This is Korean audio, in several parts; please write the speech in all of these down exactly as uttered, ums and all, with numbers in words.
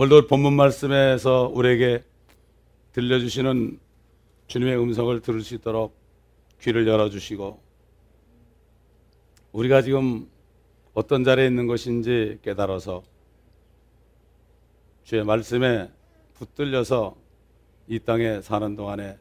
오늘도 본문 말씀에서 우리에게 들려주시는 주님의 음성을 들을 수 있도록 귀를 열어주시고, 우리가 지금 어떤 자리에 있는 것인지 깨달아서 주의 말씀에 붙들려서 이 땅에 사는 동안에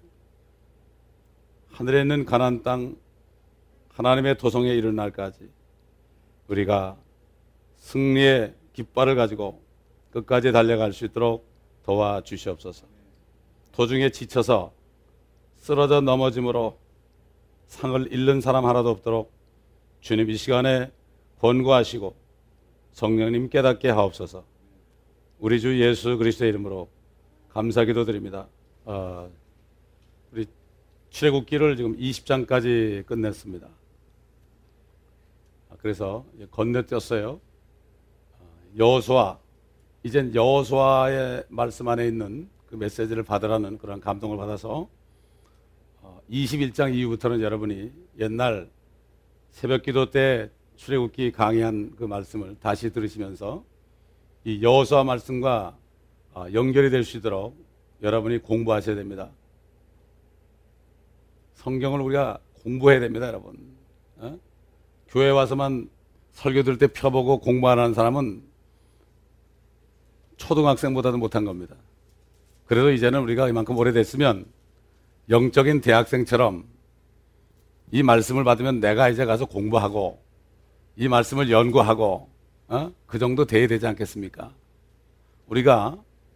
하늘에 있는 가나안 땅, 하나님의 도성에 이른 날까지 우리가 승리의 깃발을 가지고 끝까지 달려갈 수 있도록 도와주시옵소서. 도중에 지쳐서 쓰러져 넘어짐으로 상을 잃는 사람 하나도 없도록 주님 이 시간에 권고하시고 성령님 깨닫게 하옵소서. 우리 주 예수 그리스도의 이름으로 감사 기도드립니다. 어, 우리 출애굽기를 지금 이십 장까지 끝냈습니다. 그래서 건너뛰었어요. 여호수아, 이젠 여호수아의 말씀 안에 있는 그 메시지를 받으라는 그런 감동을 받아서 이십일 장 이후부터는 여러분이 옛날 새벽 기도 때 출애굽기 강의한 그 말씀을 다시 들으시면서 이 여호수아 말씀과 연결이 될 수 있도록 여러분이 공부하셔야 됩니다. 성경을 우리가 공부해야 됩니다, 여러분. 어? 교회 와서만 설교 들을 때 펴보고 공부 안 하는 사람은 초등학생보다도 못한 겁니다. 그래도 이제는 우리가 이만큼 오래됐으면 영적인 대학생처럼 이 말씀을 받으면 내가 이제 가서 공부하고 이 말씀을 연구하고 어? 그 정도 돼야 되지 않겠습니까? 우리가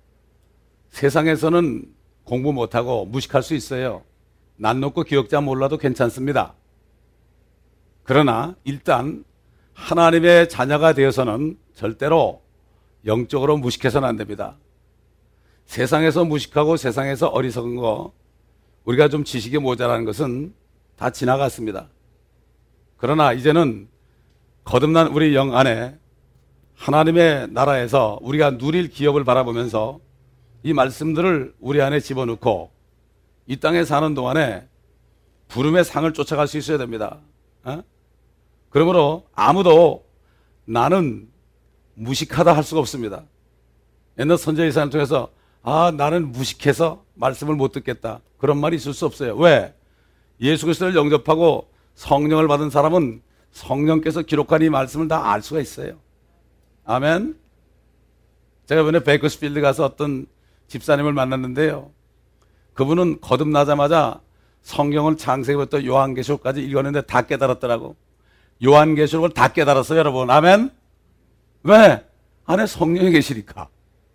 세상에서는 공부 못하고 무식할 수 있어요. 난 놓고 기억자 몰라도 괜찮습니다. 그러나 일단 하나님의 자녀가 되어서는 절대로 영적으로 무식해서는 안 됩니다. 세상에서 무식하고 세상에서 어리석은 거, 우리가 좀 지식이 모자라는 것은 다 지나갔습니다. 그러나 이제는 거듭난 우리 영 안에 하나님의 나라에서 우리가 누릴 기업을 바라보면서 이 말씀들을 우리 안에 집어넣고 이 땅에 사는 동안에 부름의 상을 쫓아갈 수 있어야 됩니다. 어? 그러므로 아무도 나는 무식하다 할 수가 없습니다. 옛날 선지자를 통해서 아 나는 무식해서 말씀을 못 듣겠다, 그런 말이 있을 수 없어요. 왜? 예수 그리스도를 영접하고 성령을 받은 사람은 성령께서 기록한 이 말씀을 다 알 수가 있어요. 아멘. 제가 이번에 베이커스필드 가서 어떤 집사님을 만났는데요, 그분은 거듭나자마자 성경을 창세기부터 요한계시록까지 읽었는데 다 깨달았더라고. 요한계시록을 다 깨달았어요, 여러분. 아멘. 왜? 안에 성령이 계시니까.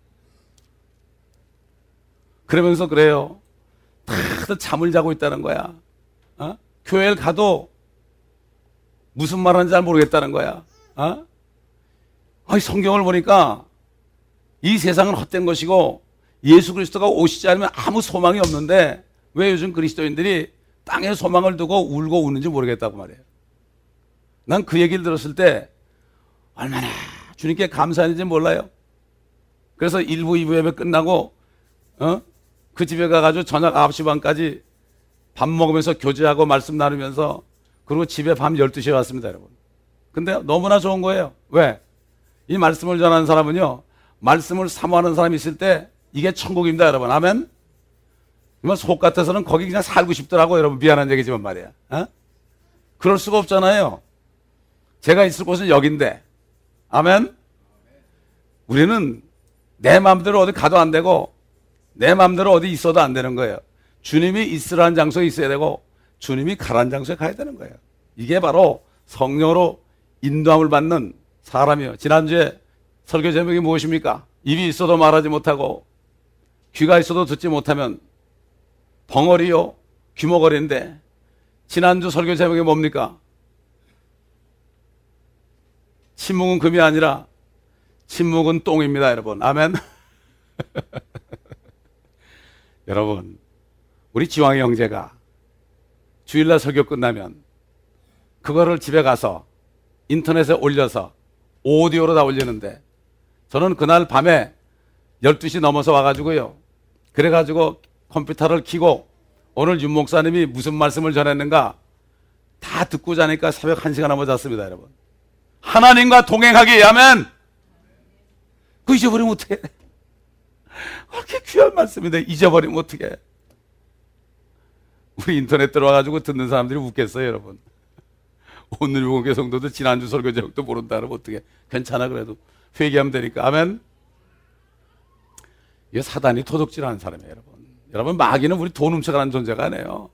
그러면서 그래요, 다들 잠을 자고 있다는 거야. 어? 교회를 가도 무슨 말하는지 잘 모르겠다는 거야. 어? 아니, 성경을 보니까 이 세상은 헛된 것이고 예수 그리스도가 오시지 않으면 아무 소망이 없는데 왜 요즘 그리스도인들이 땅에 소망을 두고 울고 우는지 모르겠다고 말이에요. 난 그 얘기를 들었을 때 얼마나 주님께 감사했는지 몰라요. 그래서 일 부, 이 부 예배 끝나고 어? 그 집에 가가지고 저녁 아홉 시 반까지 밥 먹으면서 교제하고 말씀 나누면서, 그리고 집에 밤 열두 시에 왔습니다, 여러분. 근데 너무나 좋은 거예요. 왜? 이 말씀을 전하는 사람은요, 말씀을 사모하는 사람이 있을 때 이게 천국입니다, 여러분. 아멘. 속 같아서는 거기 그냥 살고 싶더라고, 여러분. 미안한 얘기지만 말이야. 어? 그럴 수가 없잖아요. 제가 있을 곳은 여긴데. 아멘. 우리는 내 마음대로 어디 가도 안 되고 내 마음대로 어디 있어도 안 되는 거예요. 주님이 있으라는 장소에 있어야 되고 주님이 가라는 장소에 가야 되는 거예요. 이게 바로 성령으로 인도함을 받는 사람이에요. 지난주에 설교 제목이 무엇입니까? 입이 있어도 말하지 못하고 귀가 있어도 듣지 못하면 벙어리요 귀머거리인데, 지난주 설교 제목이 뭡니까? 침묵은 금이 아니라 침묵은 똥입니다, 여러분. 아멘. 여러분, 우리 지왕의 형제가 주일날 설교 끝나면 그거를 집에 가서 인터넷에 올려서 오디오로 다 올리는데, 저는 그날 밤에 열두 시 넘어서 와가지고요, 그래가지고 컴퓨터를 켜고 오늘 윤 목사님이 무슨 말씀을 전했는가 다 듣고 자니까 새벽 한 시간 넘어 잤습니다, 여러분. 하나님과 동행하기. 아멘. 그 잊어버리면 어떡해. 그렇게 귀한 말씀인데 잊어버리면 어떡해. 우리 인터넷 들어와가지고 듣는 사람들이 웃겠어요, 여러분. 오늘 유공교 성도도 지난주 설교 제목도 모른다 그러면 어떡해. 괜찮아, 그래도 회개하면 되니까. 아멘. 이게 사단이 도둑질하는 사람이에요, 여러분. 여러분, 마귀는 우리 돈 훔쳐가는 존재가 아니에요.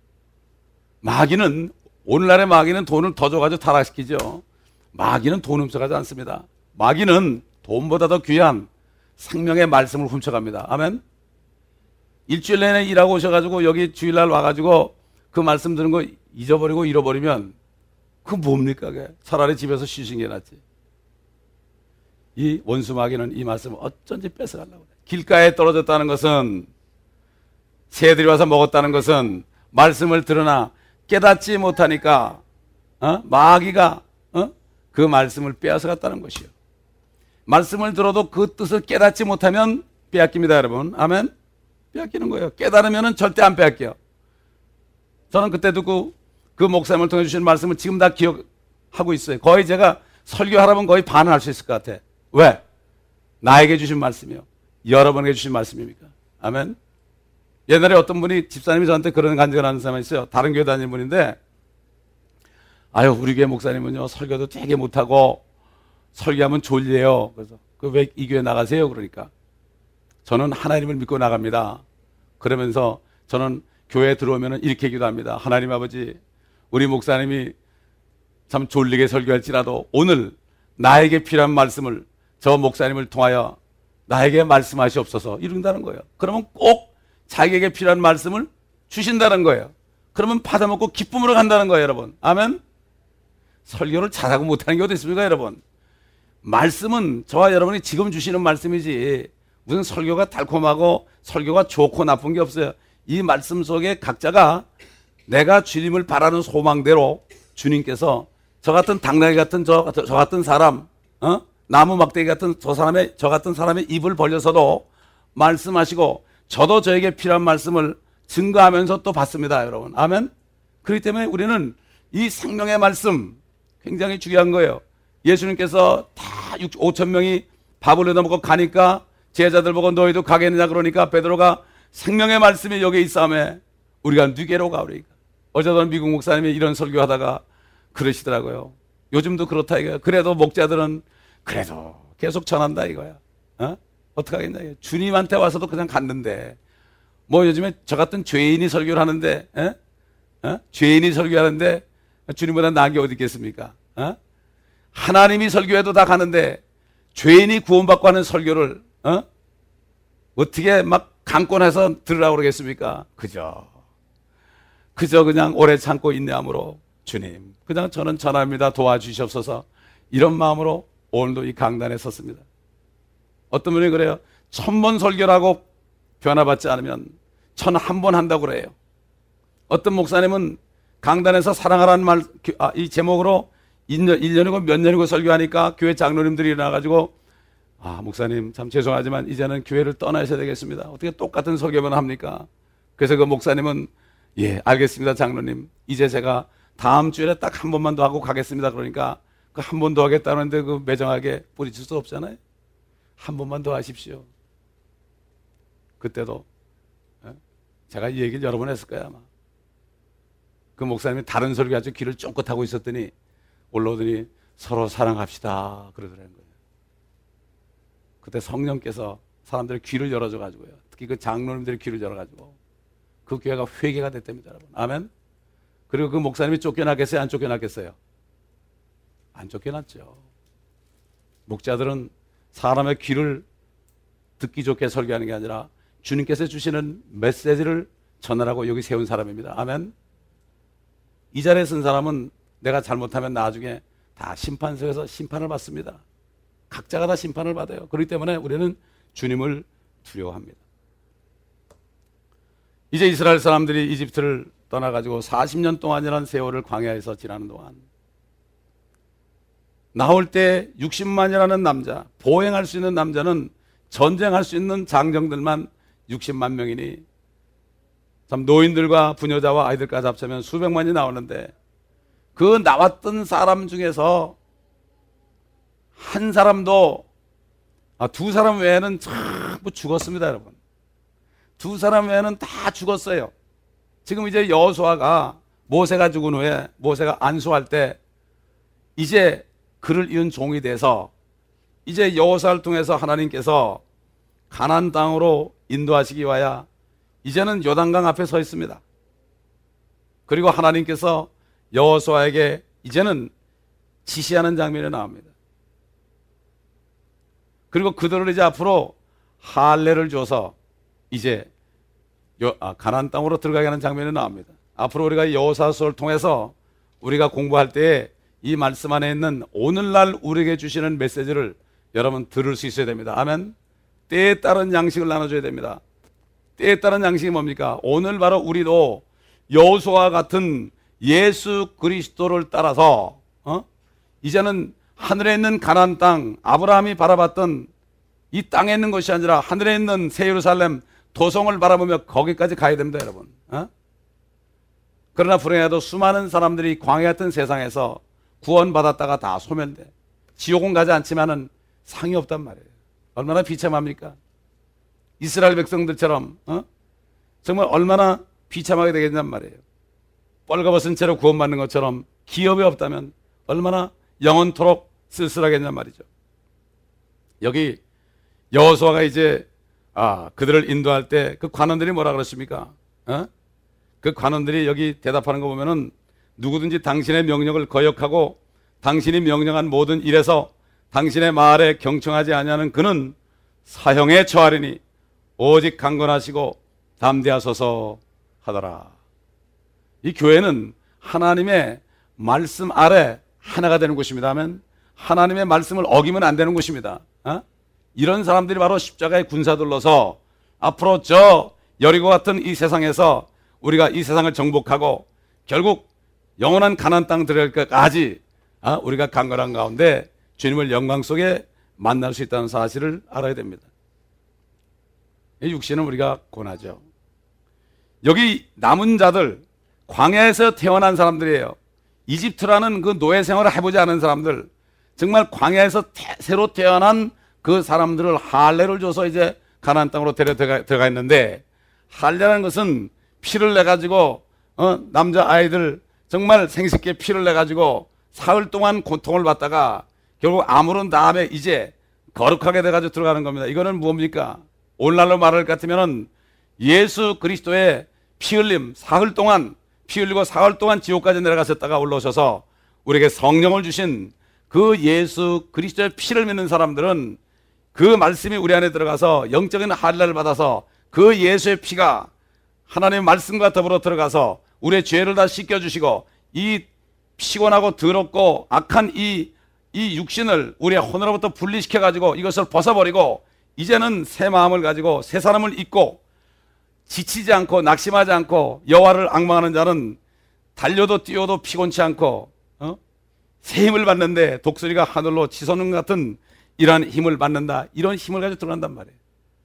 마귀는, 오늘날의 마귀는 돈을 더 줘가지고 타락시키죠. 마귀는 돈 훔쳐가지 않습니다. 마귀는 돈보다 더 귀한 생명의 말씀을 훔쳐갑니다. 아멘. 일주일 내내 일하고 오셔가지고 여기 주일날 와가지고 그 말씀 들은 거 잊어버리고 잃어버리면 그 뭡니까? 그게? 차라리 집에서 쉬신 게 낫지. 이 원수 마귀는 이 말씀을 어쩐지 뺏어가려고 그래. 길가에 떨어졌다는 것은, 새들이 와서 먹었다는 것은 말씀을 들으나 깨닫지 못하니까 어? 마귀가 어? 그 말씀을 빼앗아갔다는 것이요. 말씀을 들어도 그 뜻을 깨닫지 못하면 빼앗깁니다, 여러분. 아멘. 빼앗기는 거예요. 깨달으면 절대 안 빼앗겨요. 저는 그때 듣고 그 목사님을 통해 주신 말씀을 지금 다 기억하고 있어요. 거의 제가 설교하라면 거의 반은 할 수 있을 것 같아. 왜? 나에게 주신 말씀이요. 여러분에게 주신 말씀입니까? 아멘. 옛날에 어떤 분이, 집사님이 저한테 그런 간증을 하는 사람이 있어요. 다른 교회 다니는 분인데, 아유, 우리 교회 목사님은요, 설교도 되게 못하고, 설교하면 졸려요. 그래서, 그 왜 이 교회 나가세요? 그러니까. 저는 하나님을 믿고 나갑니다. 그러면서 저는 교회에 들어오면 이렇게 기도합니다. 하나님 아버지, 우리 목사님이 참 졸리게 설교할지라도 오늘 나에게 필요한 말씀을 저 목사님을 통하여 나에게 말씀하시옵소서, 이룬다는 거예요. 그러면 꼭 자기에게 필요한 말씀을 주신다는 거예요. 그러면 받아먹고 기쁨으로 간다는 거예요, 여러분. 아멘. 설교를 잘하고 못하는 게 어디 있습니까, 여러분? 말씀은 저와 여러분이 지금 주시는 말씀이지 무슨 설교가 달콤하고 설교가 좋고 나쁜 게 없어요. 이 말씀 속에 각자가 내가 주님을 바라는 소망대로 주님께서 저 같은 당나귀 같은 저, 저 같은 사람, 어? 나무 막대기 같은 저 사람의, 저 같은 사람의 입을 벌려서도 말씀하시고, 저도 저에게 필요한 말씀을 증거하면서 또 받습니다, 여러분. 아멘. 그렇기 때문에 우리는 이 생명의 말씀 굉장히 중요한 거예요. 예수님께서 다 오천 명이 밥을 얻어먹고 가니까 제자들 보고 너희도 가겠느냐 그러니까 베드로가 생명의 말씀이 여기 있사오매 우리가 누게로 가오리까. 어제도 미국 목사님이 이런 설교하다가 그러시더라고요. 요즘도 그렇다 이거야. 그래도 목자들은 그래도 계속 전한다 이거야. 어? 어떡하겠냐. 주님한테 와서도 그냥 갔는데, 뭐 요즘에 저 같은 죄인이 설교를 하는데, 에? 어? 죄인이 설교하는데 주님보다 나은 게 어디 있겠습니까? 어? 하나님이 설교해도 다 가는데 죄인이 구원받고 하는 설교를 어? 어떻게 막 강권해서 들으라고 그러겠습니까? 그저 그저 그냥 오래 참고 인내함으로 주님, 그냥 저는 전합니다, 도와주시옵소서, 이런 마음으로 오늘도 이 강단에 섰습니다. 어떤 분이 그래요. 천 번 설교라고 변화받지 않으면 천 한 번 한다고 그래요. 어떤 목사님은 강단에서 사랑하라는 말, 아, 이 제목으로 일 년, 일 년이고 몇 년이고 설교하니까 교회 장로님들이 일어나가지고, 아, 목사님 참 죄송하지만 이제는 교회를 떠나셔야 되겠습니다. 어떻게 똑같은 설교만 합니까? 그래서 그 목사님은, 예, 알겠습니다, 장로님. 이제 제가 다음 주에 딱 한 번만 더 하고 가겠습니다. 그러니까 그 한 번 더 하겠다는데 그 매정하게 뿌리칠 수 없잖아요. 한 번만 더 하십시오. 그때도 제가 이 얘기를 여러 번 했을 거야, 아마. 그 목사님이 다른 설교하죠. 귀를 쫑긋 하고 있었더니 올라오더니 서로 사랑합시다 그러더라는 거예요. 그때 성령께서 사람들의 귀를 열어줘 가지고요. 특히 그 장로님들의 귀를 열어 가지고 그 교회가 회개가 됐답니다, 여러분. 아멘. 그리고 그 목사님이 쫓겨나겠어요, 안 쫓겨나겠어요? 안 쫓겨났죠. 목자들은 사람의 귀를 듣기 좋게 설교하는 게 아니라 주님께서 주시는 메시지를 전하라고 여기 세운 사람입니다. 아멘. 이 자리에 쓴 사람은 내가 잘못하면 나중에 다 심판석에서 심판을 받습니다. 각자가 다 심판을 받아요. 그렇기 때문에 우리는 주님을 두려워합니다. 이제 이스라엘 사람들이 이집트를 떠나가지고 사십 년 동안이라는 세월을 광야에서 지나는 동안 나올 때 육십만이라는 남자, 보행할 수 있는 남자는 전쟁할 수 있는 장정들만 육십만 명이니 참 노인들과 부녀자와 아이들까지 합치면 수백만이 나오는데 그 나왔던 사람 중에서 한 사람도 아, 두 사람 외에는 전부 죽었습니다, 여러분. 두 사람 외에는 다 죽었어요. 지금 이제 여호수아가 모세가 죽은 후에 모세가 안수할 때 이제 그를 이은 종이 돼서 이제 여호수아를 통해서 하나님께서 가나안 땅으로 인도하시기 위하여 이제는 요단강 앞에 서 있습니다. 그리고 하나님께서 여호수아에게 이제는 지시하는 장면이 나옵니다. 그리고 그들을 이제 앞으로 할례를 줘서 이제 여, 아, 가나안 땅으로 들어가게 하는 장면이 나옵니다. 앞으로 우리가 여호수아서를 통해서 우리가 공부할 때에 이 말씀 안에 있는 오늘날 우리에게 주시는 메시지를 여러분 들을 수 있어야 됩니다. 아멘. 때에 따른 양식을 나눠줘야 됩니다. 때에 따른 양식이 뭡니까? 오늘 바로 우리도 여호수아와 같은 예수 그리스도를 따라서 어? 이제는 하늘에 있는 가나안 땅, 아브라함이 바라봤던 이 땅에 있는 것이 아니라 하늘에 있는 새 예루살렘 도성을 바라보며 거기까지 가야 됩니다, 여러분. 어? 그러나 불행해도 수많은 사람들이 광야 같은 세상에서 구원받았다가 다 소멸돼. 지옥은 가지 않지만은 상이 없단 말이에요. 얼마나 비참합니까? 이스라엘 백성들처럼 어? 정말 얼마나 비참하게 되겠냔 말이에요. 뻘거벗은 채로 구원받는 것처럼 기업이 없다면 얼마나 영원토록 쓸쓸하겠냔 말이죠. 여기 여호수아가 이제 아 그들을 인도할 때 그 관원들이 뭐라 그랬습니까? 어? 그 관원들이 여기 대답하는 거 보면은 누구든지 당신의 명령을 거역하고 당신이 명령한 모든 일에서 당신의 말에 경청하지 아니하는 그는 사형에 처하리니 오직 강건하시고 담대하소서 하더라. 이 교회는 하나님의 말씀 아래 하나가 되는 곳입니다. 하면 하나님의 말씀을 어기면 안 되는 곳입니다. 어? 이런 사람들이 바로 십자가의 군사들로서 앞으로 저 여리고 같은 이 세상에서 우리가 이 세상을 정복하고 결국 영원한 가나안 땅 들어갈 것까지 어? 우리가 강건한 가운데 주님을 영광 속에 만날 수 있다는 사실을 알아야 됩니다. 이 육신은 우리가 고나죠. 여기 남은 자들 광야에서 태어난 사람들이에요. 이집트라는 그 노예 생활을 해보지 않은 사람들, 정말 광야에서 태, 새로 태어난 그 사람들을 할례를 줘서 이제 가나안 땅으로 데려 들어가, 들어가 있는데, 할례라는 것은 피를 내 가지고 어, 남자 아이들 정말 생식기에 피를 내 가지고 사흘 동안 고통을 받다가 결국 아무런 다음에 이제 거룩하게 돼 가지고 들어가는 겁니다. 이거는 뭡니까? 오늘날로 말할 것 같으면은 예수 그리스도의 피 흘림, 사흘 동안 피 흘리고 사흘 동안 지옥까지 내려가셨다가 올라오셔서 우리에게 성령을 주신 그 예수 그리스도의 피를 믿는 사람들은 그 말씀이 우리 안에 들어가서 영적인 할례를 받아서 그 예수의 피가 하나님의 말씀과 더불어 들어가서 우리의 죄를 다 씻겨주시고 이 피곤하고 더럽고 악한 이, 이 육신을 우리의 혼으로부터 분리시켜가지고 이것을 벗어버리고 이제는 새 마음을 가지고 새 사람을 입고 지치지 않고 낙심하지 않고 여호와를 앙망하는 자는 달려도 뛰어도 피곤치 않고 어? 새 힘을 받는데 독수리가 하늘로 치솟는 것 같은 이러한 힘을 받는다. 이런 힘을 가지고 들어간단 말이에요.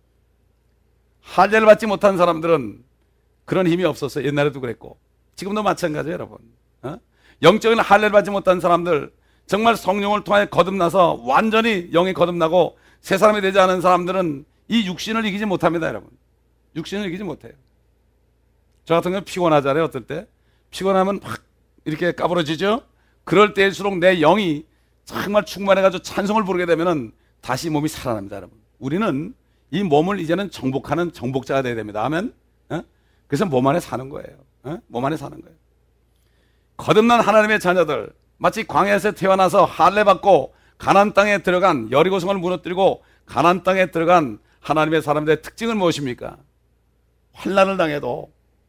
할례를 받지 못한 사람들은 그런 힘이 없었어요. 옛날에도 그랬고 지금도 마찬가지예요, 여러분. 어? 영적인 할례를 받지 못한 사람들, 정말 성령을 통해 거듭나서 완전히 영이 거듭나고 새 사람이 되지 않은 사람들은 이 육신을 이기지 못합니다, 여러분. 육신을 이기지 못해요. 저 같은 경우는 피곤하잖아요. 어떨 때 피곤하면 막 이렇게 까부러지죠. 그럴 때일수록 내 영이 정말 충만해가지고 찬송을 부르게 되면은 다시 몸이 살아납니다, 여러분. 우리는 이 몸을 이제는 정복하는 정복자가 되어야 됩니다. 아멘. 어? 그래서 몸 안에 사는 거예요. 어? 몸 안에 사는 거예요. 거듭난 하나님의 자녀들, 마치 광야에서 태어나서 할례 받고 가나안 땅에 들어간, 여리고성을 무너뜨리고 가나안 땅에 들어간 하나님의 사람들의 특징은 무엇입니까? 환난을 당해도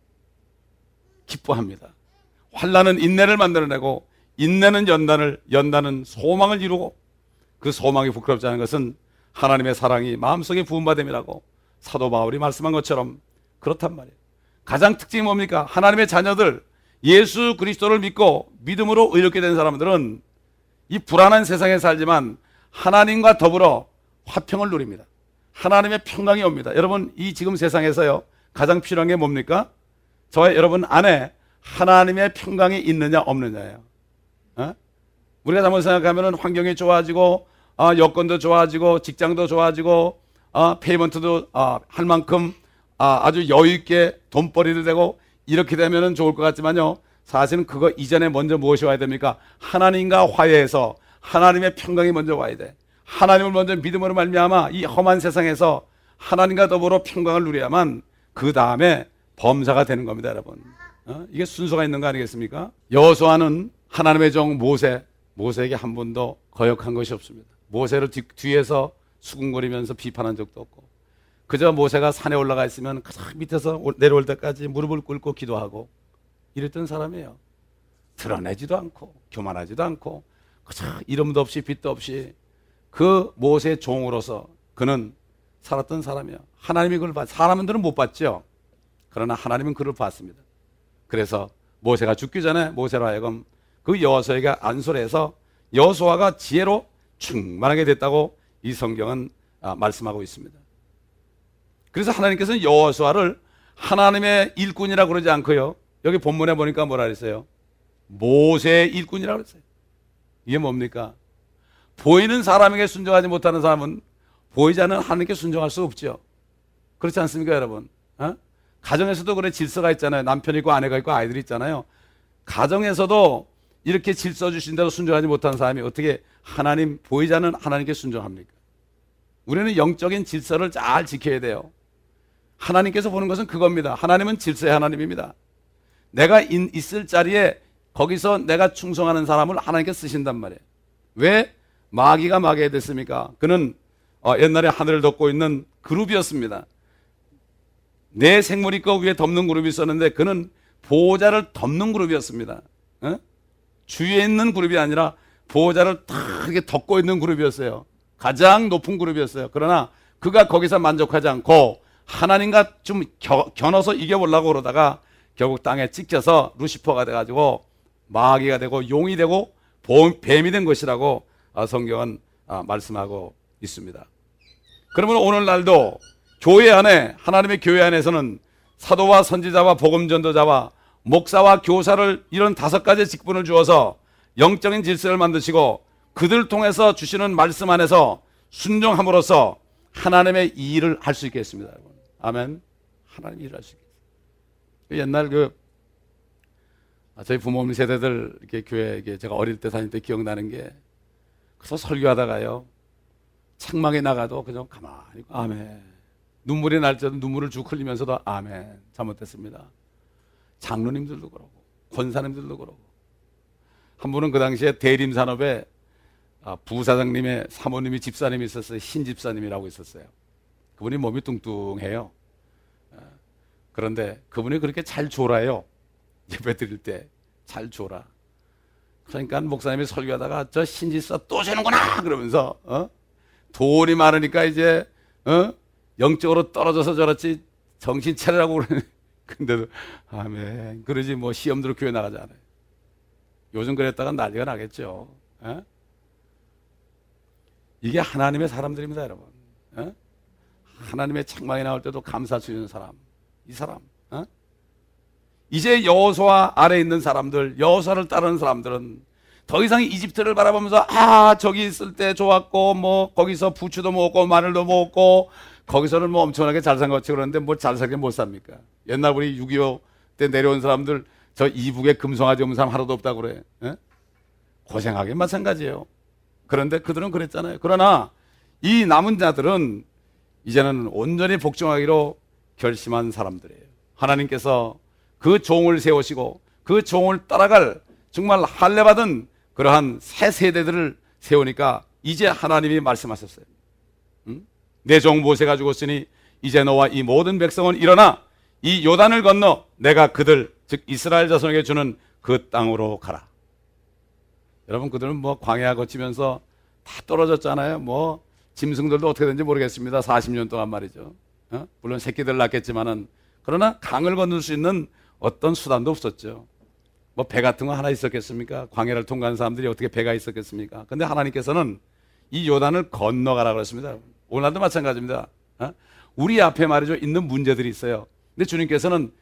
기뻐합니다. 환난은 인내를 만들어내고 인내는 연단을, 연단은 소망을 이루고 그 소망이 부끄럽지 않은 것은 하나님의 사랑이 마음속에 부음받음이라고 사도 바울이 말씀한 것처럼 그렇단 말이에요. 가장 특징이 뭡니까? 하나님의 자녀들, 예수 그리스도를 믿고 믿음으로 의롭게 된 사람들은 이 불안한 세상에 살지만 하나님과 더불어 화평을 누립니다. 하나님의 평강이 옵니다. 여러분, 이 지금 세상에서요 가장 필요한 게 뭡니까? 저와 여러분 안에 하나님의 평강이 있느냐 없느냐예요. 어? 우리가 잘못 생각하면 환경이 좋아지고 아, 여건도 좋아지고 직장도 좋아지고 아, 페이먼트도 아, 할 만큼 아, 아주 여유 있게 돈벌이도 되고 이렇게 되면은 좋을 것 같지만요, 사실은 그거 이전에 먼저 무엇이 와야 됩니까? 하나님과 화해해서 하나님의 평강이 먼저 와야 돼. 하나님을 먼저 믿음으로 말미암아 이 험한 세상에서 하나님과 더불어 평강을 누려야만 그 다음에 범사가 되는 겁니다, 여러분. 어? 이게 순서가 있는 거 아니겠습니까? 여호수아는 하나님의 종 모세, 모세에게 한 번도 거역한 것이 없습니다. 모세를 뒤, 뒤에서 수군거리면서 비판한 적도 없고, 그저 모세가 산에 올라가 있으면 가장 밑에서 내려올 때까지 무릎을 꿇고 기도하고 이랬던 사람이에요. 드러내지도 않고 교만하지도 않고 그저 이름도 없이 빛도 없이 그 모세의 종으로서 그는 살았던 사람이에요. 하나님이 그걸 봤, 사람들은 못 봤죠. 그러나 하나님은 그를 봤습니다. 그래서 모세가 죽기 전에 모세로 하여금 그 여호수아에게 안수해서 여호수아가 지혜로 충만하게 됐다고 이 성경은 아, 말씀하고 있습니다. 그래서 하나님께서는 여호수아를 하나님의 일꾼이라고 그러지 않고요, 여기 본문에 보니까 뭐라 그랬어요? 모세의 일꾼이라고 그랬어요. 이게 뭡니까? 보이는 사람에게 순종하지 못하는 사람은 보이지 않는 하나님께 순종할 수 없죠. 그렇지 않습니까, 여러분? 어? 가정에서도 그래 질서가 있잖아요. 남편이 있고 아내가 있고 아이들이 있잖아요. 가정에서도 이렇게 질서 주신 대로 순종하지 못하는 사람이 어떻게 하나님, 보이지 않는 하나님께 순종합니까? 우리는 영적인 질서를 잘 지켜야 돼요. 하나님께서 보는 것은 그겁니다. 하나님은 질서의 하나님입니다. 내가 있을 자리에 거기서 내가 충성하는 사람을 하나님께 쓰신단 말이에요. 왜 마귀가 마귀가 됐습니까? 그는 어, 옛날에 하늘을 덮고 있는 그룹이었습니다. 내 생물이 그 위에 덮는 그룹이 있었는데 그는 보호자를 덮는 그룹이었습니다. 어? 주위에 있는 그룹이 아니라 보호자를 다 이렇게 덮고 있는 그룹이었어요. 가장 높은 그룹이었어요. 그러나 그가 거기서 만족하지 않고 하나님과 좀 겨, 겨눠서 이겨보려고 그러다가 결국 땅에 찍혀서 루시퍼가 돼가지고 마귀가 되고 용이 되고 뱀이 된 것이라고 성경은 말씀하고 있습니다. 그러면 오늘날도 교회 안에, 하나님의 교회 안에서는 사도와 선지자와 복음전도자와 목사와 교사를 이런 다섯 가지 직분을 주어서 영적인 질서를 만드시고 그들을 통해서 주시는 말씀 안에서 순종함으로써 하나님의 일을 할 수 있겠습니다, 여러분. 아멘. 하나님 일을 할 수 있겠습니다. 옛날 그 저희 부모님 세대들 이렇게 교회에 제가 어릴 때 다닐 때 기억나는 게, 그래서 설교하다가요 창망에 나가도 그냥 가만히 있고 아멘, 눈물이 날 때도 눈물을 쭉 흘리면서도 아멘, 잘못됐습니다. 장로님들도 그러고 권사님들도 그러고, 한 분은 그 당시에 대림산업에 부사장님의 사모님이 집사님이 있었어요. 신 집사님이라고 있었어요. 그분이 몸이 뚱뚱해요. 그런데 그분이 그렇게 잘 졸아요. 예배 드릴 때 잘 졸아. 그러니까 목사님이 설교하다가 저 신집사 또 재는구나 그러면서 어? 돈이 많으니까 이제 어? 영적으로 떨어져서 저렇지 정신 차리라고 그러네. 근데도 아멘 그러지 뭐 시험 들어 교회 나가지 않아요. 요즘 그랬다가 난리가 나겠죠. 어? 이게 하나님의 사람들입니다, 여러분. 어? 하나님의 책망이 나올 때도 감사할 수 있는 사람, 이 사람. 어? 이제 여호수아 아래에 있는 사람들, 여호수아를 따르는 사람들은 더 이상 이집트를 바라보면서 아 저기 있을 때 좋았고 뭐 거기서 부추도 먹고 마늘도 먹고 거기서는 뭐 엄청나게 잘 산 것같이 그러는데 뭐 잘 살게 못 삽니까? 옛날 우리 육이오 때 내려온 사람들 저 이북에 금송아지 없는 사람 하나도 없다고 그래. 에? 고생하기 마찬가지예요. 그런데 그들은 그랬잖아요. 그러나 이 남은 자들은 이제는 온전히 복종하기로 결심한 사람들이에요. 하나님께서 그 종을 세우시고 그 종을 따라갈 정말 할례받은 그러한 새 세대들을 세우니까 이제 하나님이 말씀하셨어요. 응? 내 종 모세가 죽었으니 이제 너와 이 모든 백성은 일어나 이 요단을 건너 내가 그들 즉 이스라엘 자손에게 주는 그 땅으로 가라. 여러분 그들은 뭐 광야 거치면서 다 떨어졌잖아요. 뭐 짐승들도 어떻게 된지 모르겠습니다. 사십 년 동안 말이죠. 어? 물론 새끼들 낳겠지만은 그러나 강을 건널 수 있는 어떤 수단도 없었죠. 뭐 배 같은 거 하나 있었겠습니까? 광야를 통과하는 사람들이 어떻게 배가 있었겠습니까? 근데 하나님께서는 이 요단을 건너가라 그랬습니다. 오늘도 마찬가지입니다. 어? 우리 앞에 말이죠 있는 문제들이 있어요. 근데 주님께서는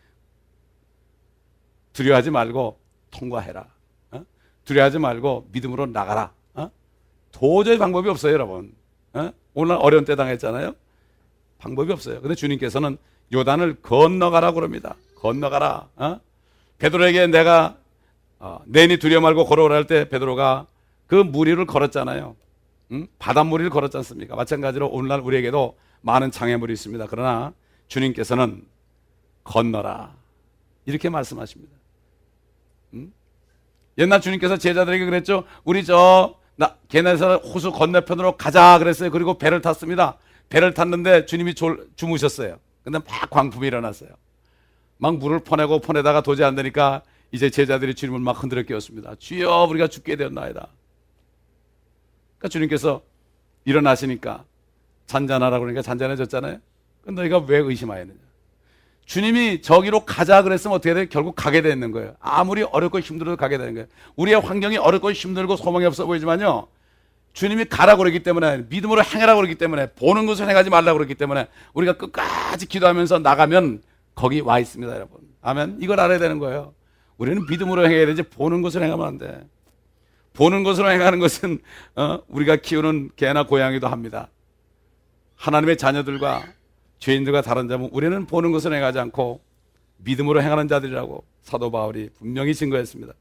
두려워하지 말고 통과해라. 어? 두려워하지 말고 믿음으로 나가라. 어? 도저히 방법이 없어요, 여러분. 어? 오늘 어려운 때 당했잖아요. 방법이 없어요. 근데 주님께서는 요단을 건너가라 그럽니다. 건너가라. 어? 베드로에게 내가 어, 내니 두려워 말고 걸어오라 할 때 베드로가 그 무리를 걸었잖아요. 응? 바닷무리를 걸었지 않습니까? 마찬가지로 오늘날 우리에게도 많은 장애물이 있습니다. 그러나 주님께서는 건너라 이렇게 말씀하십니다. 응? 옛날 주님께서 제자들에게 그랬죠. 우리 저 나, 게네사렛 호수 건너편으로 가자 그랬어요. 그리고 배를 탔습니다. 배를 탔는데 주님이 졸, 주무셨어요. 근데 막 광풍이 일어났어요. 막 물을 퍼내고 퍼내다가 도저히 안 되니까 이제 제자들이 주님을 막 흔들어 깨웠습니다. 주여 우리가 죽게 되었나이다. 그러니까 주님께서 일어나시니까 잔잔하라고 그러니까 잔잔해졌잖아요. 그런데 너희가 왜 의심하였느냐. 주님이 저기로 가자 그랬으면 어떻게 돼? 결국 가게 되는 거예요. 아무리 어렵고 힘들어도 가게 되는 거예요. 우리의 환경이 어렵고 힘들고 소망이 없어 보이지만요, 주님이 가라고 그러기 때문에, 믿음으로 행하라고 그러기 때문에, 보는 것을 행하지 말라고 그러기 때문에 우리가 끝까지 기도하면서 나가면 거기 와 있습니다, 여러분. 아멘. 이걸 알아야 되는 거예요. 우리는 믿음으로 행해야 되지 보는 것을 행하면 안 돼. 보는 것으로 행하는 것은 어, 우리가 키우는 개나 고양이도 합니다. 하나님의 자녀들과 죄인들과 다른 점은 우리는 보는 것을 행하지 않고 믿음으로 행하는 자들이라고 사도 바울이 분명히 증거했습니다.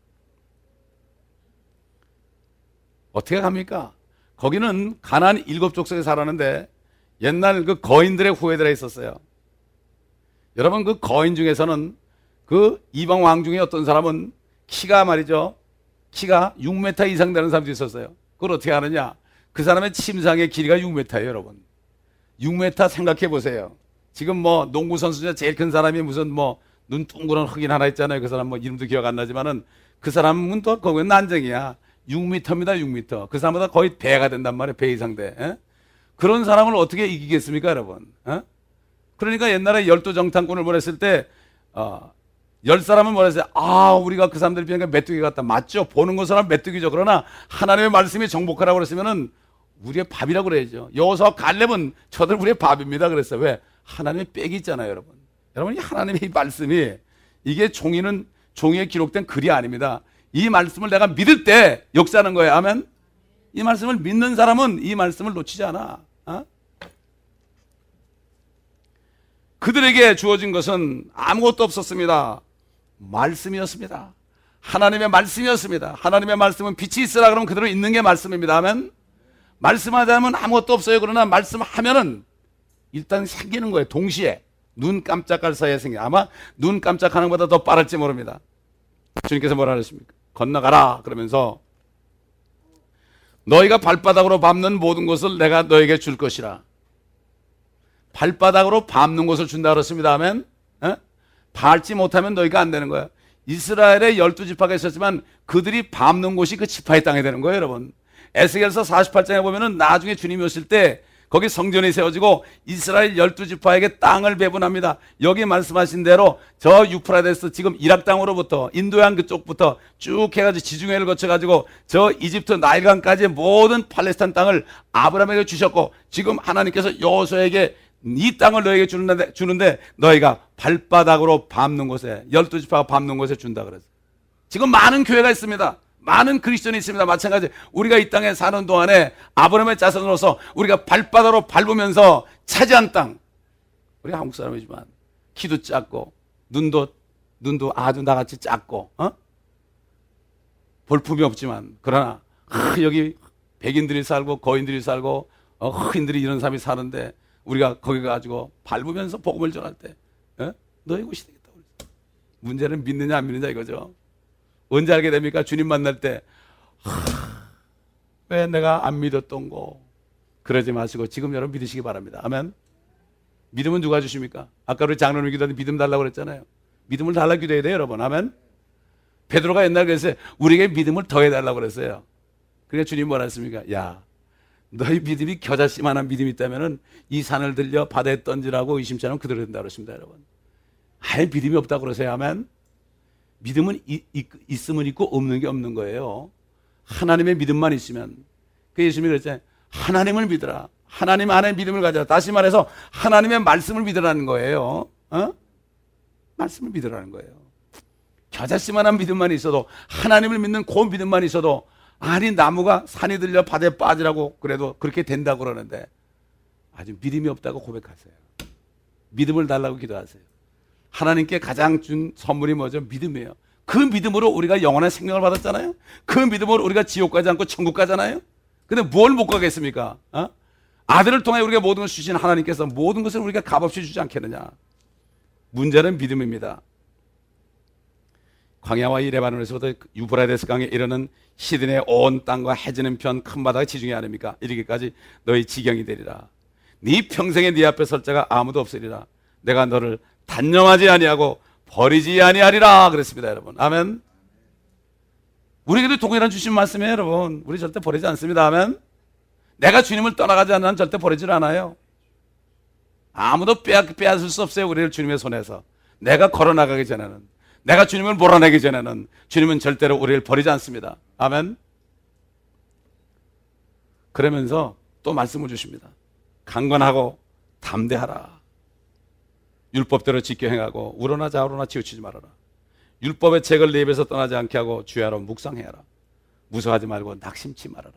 어떻게 합니까? 거기는 가나안 일곱 족속에 살았는데 옛날 그 거인들의 후예들에 있었어요. 여러분, 그 거인 중에서는 그 이방 왕 중에 어떤 사람은 키가 말이죠, 키가 육 미터 이상 되는 사람도 있었어요. 그걸 어떻게 하느냐? 그 사람의 침상의 길이가 육 미터예요, 여러분. 육 미터 생각해 보세요. 지금 뭐 농구 선수 중에 제일 큰 사람이 무슨 뭐 눈 둥그런 흑인 하나 있잖아요. 그 사람 뭐 이름도 기억 안 나지만은 그 사람은 또 거기 난쟁이야. 육 미터입니다, 육 미터. 그 사람보다 거의 배가 된단 말이에요. 배 이상 돼. 에? 그런 사람을 어떻게 이기겠습니까, 여러분? 에? 그러니까 옛날에 열두 정탐꾼을 보냈을 때, 어, 열 사람은 뭐랬어요? 아, 우리가 그 사람들 비하니까 메뚜기 같다. 맞죠? 보는 것은 하면 메뚜기죠. 그러나 하나님의 말씀이 정복하라고 그랬으면은 우리의 밥이라고 그래야죠. 여호수아 갈렙은 저들 우리의 밥입니다. 그랬어요. 왜? 하나님의 빽이 있잖아요, 여러분. 여러분, 이 하나님의 이 말씀이, 이게 종이는, 종이에 기록된 글이 아닙니다. 이 말씀을 내가 믿을 때 역사하는 거예요. 아멘? 이 말씀을 믿는 사람은 이 말씀을 놓치지 않아. 어? 그들에게 주어진 것은 아무것도 없었습니다. 말씀이었습니다. 하나님의 말씀이었습니다. 하나님의 말씀은 빛이 있으라 그러면 그대로 있는 게 말씀입니다. 아멘? 말씀하자면 아무것도 없어요. 그러나 말씀하면은 일단 생기는 거예요. 동시에. 눈 깜짝할 사이에 생겨. 아마 눈 깜짝하는 것보다 더 빠를지 모릅니다. 주님께서 뭐라 하셨습니까? 건너가라 그러면서 너희가 발바닥으로 밟는 모든 것을 내가 너에게 줄 것이라. 발바닥으로 밟는 것을 준다 그랬습니다. 아멘? 에? 밟지 못하면 너희가 안 되는 거야. 이스라엘의 열두 지파가 있었지만 그들이 밟는 곳이 그 지파의 땅이 되는 거예요, 여러분. 에스겔서 사십팔 장에 보면은 나중에 주님이 오실 때 거기 성전이 세워지고 이스라엘 열두 지파에게 땅을 배분합니다. 여기 말씀하신 대로 저 유프라데스 지금 이락 땅으로부터 인도양 그쪽부터 쭉 해가지고 지중해를 거쳐가지고 저 이집트 나일강까지 모든 팔레스타인 땅을 아브라함에게 주셨고, 지금 하나님께서 여호수아에게 이 땅을 너에게 주는데, 주는데 너희가 발바닥으로 밟는 곳에, 열두 지파가 밟는 곳에 준다 그랬어요. 지금 많은 교회가 있습니다. 많은 크리스천이 있습니다. 마찬가지 우리가 이 땅에 사는 동안에 아브라함의 자손으로서 우리가 발바닥으로 밟으면서 차지한 땅, 우리 한국 사람이지만 키도 작고 눈도 눈도 아주 나같이 작고 어? 볼품이 없지만, 그러나 아, 여기 백인들이 살고 거인들이 살고 어, 흑인들이 이런 사람이 사는데 우리가 거기 가지고 밟으면서 복음을 전할 때 어? 너의 곳이 되겠다. 문제는 믿느냐 안 믿느냐 이거죠. 언제 알게 됩니까? 주님 만날 때, 하, 왜 내가 안 믿었던 거. 그러지 마시고 지금 여러분 믿으시기 바랍니다. 아멘. 믿음은 누가 주십니까? 아까 우리 장로님 기도할 때 믿음 달라고 그랬잖아요. 믿음을 달라 기도해야 돼요, 여러분. 아멘. 베드로가 옛날에 그랬어요. 우리에게 믿음을 더해달라고 그랬어요. 그러니까 주님 뭐라 했습니까? 야, 너희 믿음이 겨자씨만한 믿음이 있다면 이 산을 들려 바다에 던지라고 의심치 않으면 그대로 된다고 그랬습니다, 여러분. 아예 믿음이 없다고 그러세요. 아멘. 믿음은 이, 이, 있으면 있고 없는 게 없는 거예요. 하나님의 믿음만 있으면. 그 예수님이 그랬잖아요. 하나님을 믿으라. 하나님 안에 믿음을 가져라. 다시 말해서 하나님의 말씀을 믿으라는 거예요. 어? 말씀을 믿으라는 거예요. 겨자씨만한 믿음만 있어도, 하나님을 믿는 그 믿음만 있어도 아니 나무가 산이 들려 바다에 빠지라고 그래도 그렇게 된다고 그러는데 아주 믿음이 없다고 고백하세요. 믿음을 달라고 기도하세요. 하나님께 가장 준 선물이 뭐죠? 믿음이에요. 그 믿음으로 우리가 영원한 생명을 받았잖아요. 그 믿음으로 우리가 지옥 가지 않고 천국 가잖아요. 근데 뭘 못 가겠습니까? 어? 아들을 통해 우리가 모든 것을 주신 하나님께서 모든 것을 우리가 값없이 주지 않겠느냐. 문제는 믿음입니다. 광야와 이 레바논에서부터 유브라데스 강에 이르는 시드의 온 땅과 해지는 편 큰 바다가 지중해 아닙니까? 이르기까지 너희 지경이 되리라. 네 평생에 네 앞에 설 자가 아무도 없으리라. 내가 너를 단념하지 아니하고 버리지 아니하리라 그랬습니다. 여러분 아멘. 우리에게도 동일한 주신 말씀이에요. 여러분 우리 절대 버리지 않습니다. 아멘. 내가 주님을 떠나가지 않는 한 절대 버리질 않아요. 아무도 빼앗, 빼앗을 수 없어요. 우리를 주님의 손에서. 내가 걸어나가기 전에는, 내가 주님을 몰아내기 전에는 주님은 절대로 우리를 버리지 않습니다. 아멘. 그러면서 또 말씀을 주십니다. 강건하고 담대하라. 율법대로 지켜 행하고 우러나 좌우로나 치우치지 말아라. 율법의 책을 내 입에서 떠나지 않게 하고 주야로 묵상해라. 무서워하지 말고 낙심치 말아라.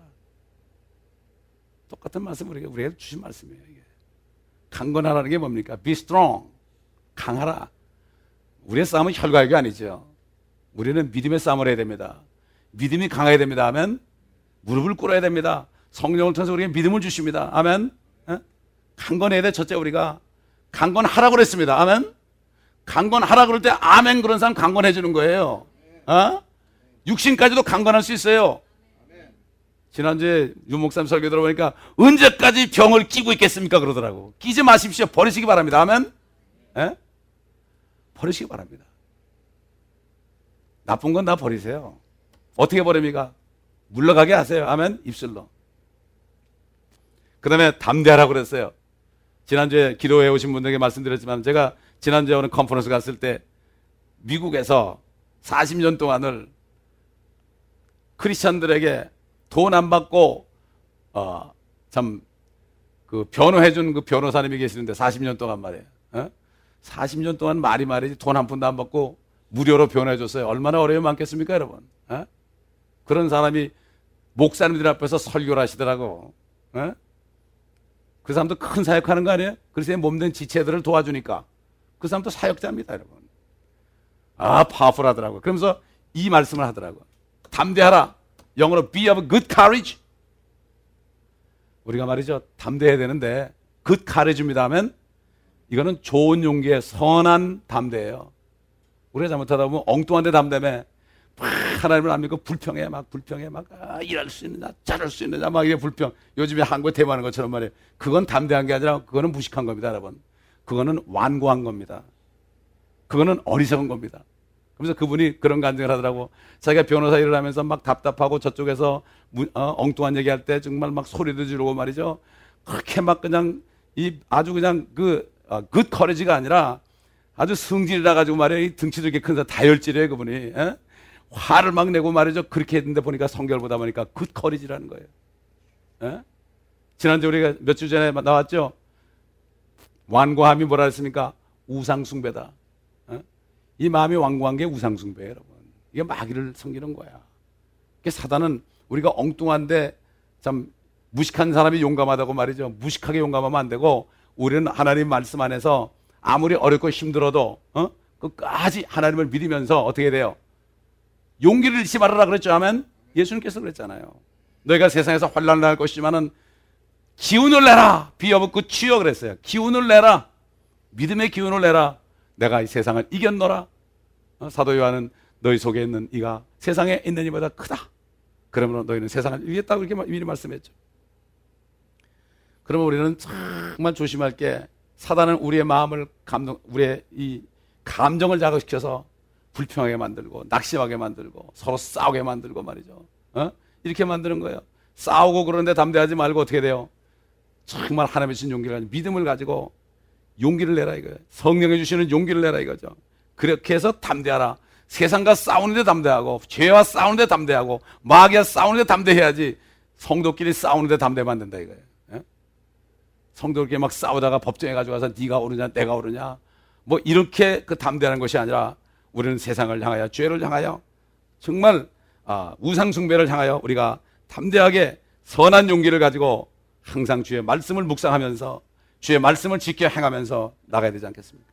똑같은 말씀 우리가 우리에게 주신 말씀이에요. 이게. 강건하라는 게 뭡니까? Be strong. 강하라. 우리의 싸움은 혈과육이 아니죠. 우리는 믿음의 싸움을 해야 됩니다. 믿음이 강해야 됩니다. 아멘. 무릎을 꿇어야 됩니다. 성령을 통해서 우리에게 믿음을 주십니다. 아멘. 에? 강건해야 돼. 첫째 우리가 강건하라고 그랬습니다. 아멘. 강건하라 그럴 때 아멘 그런 사람 강건해 주는 거예요. 어? 육신까지도 강건할 수 있어요. 지난주에 윤 목사님 설교 들어보니까 언제까지 병을 끼고 있겠습니까 그러더라고. 끼지 마십시오. 버리시기 바랍니다. 아멘. 에? 버리시기 바랍니다. 나쁜 건 다 버리세요. 어떻게 버립니까? 물러가게 하세요. 아멘. 입술로. 그 다음에 담대하라고 그랬어요. 지난주에 기도해 오신 분들에게 말씀드렸지만 제가 지난주에 오는 컨퍼런스 갔을 때 미국에서 사십 년 동안을 크리스천들에게 돈 안 받고 어, 참 그 변호해준 그 변호사님이 계시는데 사십 년 동안 말이에요. 어? 사십 년 동안 말이 말이지 돈 한 푼도 안 받고 무료로 변호해줬어요. 얼마나 어려움이 많겠습니까 여러분? 어? 그런 사람이 목사님들 앞에서 설교를 하시더라고. 어? 그 사람도 큰 사역하는 거 아니에요? 그래서 몸된 지체들을 도와주니까 그 사람도 사역자입니다 여러분. 아 파워풀하더라고요. 그러면서 이 말씀을 하더라고요. 담대하라. 영어로 be of good courage. 우리가 말이죠 담대해야 되는데 good courage입니다 하면 이거는 좋은 용기의 선한 담대예요. 우리가 잘못하다 보면 엉뚱한 데 담대매 막 하나님을 안 믿고 불평해 막 불평해 막 아, 일할 수 있느냐 잘할 수 있느냐 막 이게 불평. 요즘에 한국에 대모하는 것처럼 말이에요. 그건 담대한 게 아니라 그거는 무식한 겁니다 여러분. 그거는 완고한 겁니다. 그거는 어리석은 겁니다. 그래서 그분이 그런 간증을 하더라고. 자기가 변호사 일을 하면서 막 답답하고 저쪽에서 무, 어, 엉뚱한 얘기할 때 정말 막 소리도 지르고 말이죠. 그렇게 막 그냥 이 아주 그냥 그 어, 굿 커리지가 아니라 아주 성질이라 가지고 말이에요. 이 등치도 이렇게 큰 사람 다혈질이에요 그분이. 에? 화를 막 내고 말이죠. 그렇게 했는데 보니까 성경을 보다 보니까 굿 커리지라는 거예요. 에? 지난주 우리가 몇 주 전에 나왔죠. 완고함이 뭐라 했습니까? 우상숭배다. 이 마음이 완고한 게 우상숭배예요 여러분. 이게 마귀를 섬기는 거야. 사단은 우리가 엉뚱한데 참 무식한 사람이 용감하다고 말이죠. 무식하게 용감하면 안 되고 우리는 하나님 말씀 안에서 아무리 어렵고 힘들어도 어? 끝까지 하나님을 믿으면서 어떻게 돼요? 용기를 잃지 말아라 그랬죠. 아멘. 예수님께서 그랬잖아요. 너희가 세상에서 환난을 당할 것이지만은 기운을 내라. 비어붙고 치여 그랬어요. 기운을 내라. 믿음의 기운을 내라. 내가 이 세상을 이겼노라. 어? 사도 요한은 너희 속에 있는 이가 세상에 있는 이보다 크다. 그러므로 너희는 세상을 이겼다고 이렇게 미리 말씀했죠. 그러면 우리는 정말 조심할 게 사단은 우리의 마음을 감동, 우리의 이 감정을 자극시켜서 불평하게 만들고 낙심하게 만들고 서로 싸우게 만들고 말이죠. 어? 이렇게 만드는 거예요. 싸우고 그러는데 담대하지 말고 어떻게 돼요? 정말 하나님의 주신 용기를 가지고 믿음을 가지고 용기를 내라 이거예요. 성령이 주시는 용기를 내라 이거죠. 그렇게 해서 담대하라. 세상과 싸우는데 담대하고 죄와 싸우는데 담대하고 마귀와 싸우는데 담대해야지 성도끼리 싸우는데 담대하면 안 된다 이거예요. 예? 성도끼리 막 싸우다가 법정에 가지고 가서 네가 옳으냐 내가 옳으냐 뭐 이렇게 그 담대하는 것이 아니라 우리는 세상을 향하여 죄를 향하여 정말 아, 우상숭배를 향하여 우리가 담대하게 선한 용기를 가지고 항상 주의 말씀을 묵상하면서 주의 말씀을 지켜 행하면서 나가야 되지 않겠습니까?